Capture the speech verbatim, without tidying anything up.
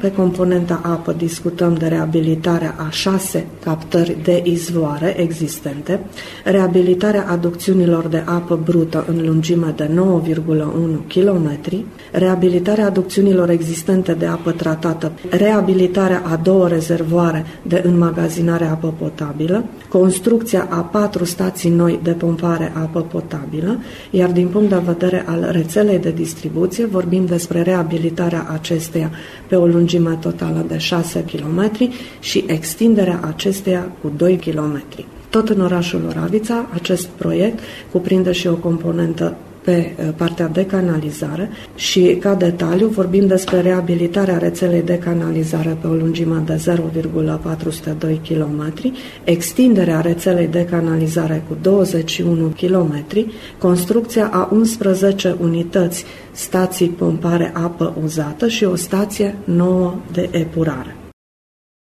Pe componenta apă discutăm de reabilitarea a șase captări de izvoare existente, reabilitarea aducțiunilor de apă brută în lungime de nouă virgulă unu kilometri, reabilitarea aducțiunilor existente de apă tratată, reabilitarea a două rezervoare de înmagazinare apă potabilă, construcția a patru stații noi de pompare apă potabilă, iar din punct de vedere al rețelei de distribuție vorbim despre reabilitarea acesteia pe o lungime totală de șase kilometri și extinderea acesteia cu doi kilometri. Tot în orașul Oravița, acest proiect cuprinde și o componentă pe partea de canalizare și, ca detaliu, vorbim despre reabilitarea rețelei de canalizare pe o lungime de zero virgulă patru zero doi kilometri, extinderea rețelei de canalizare cu douăzeci și unu kilometri, construcția a unsprezece unități stații pompare apă uzată și o stație nouă de epurare.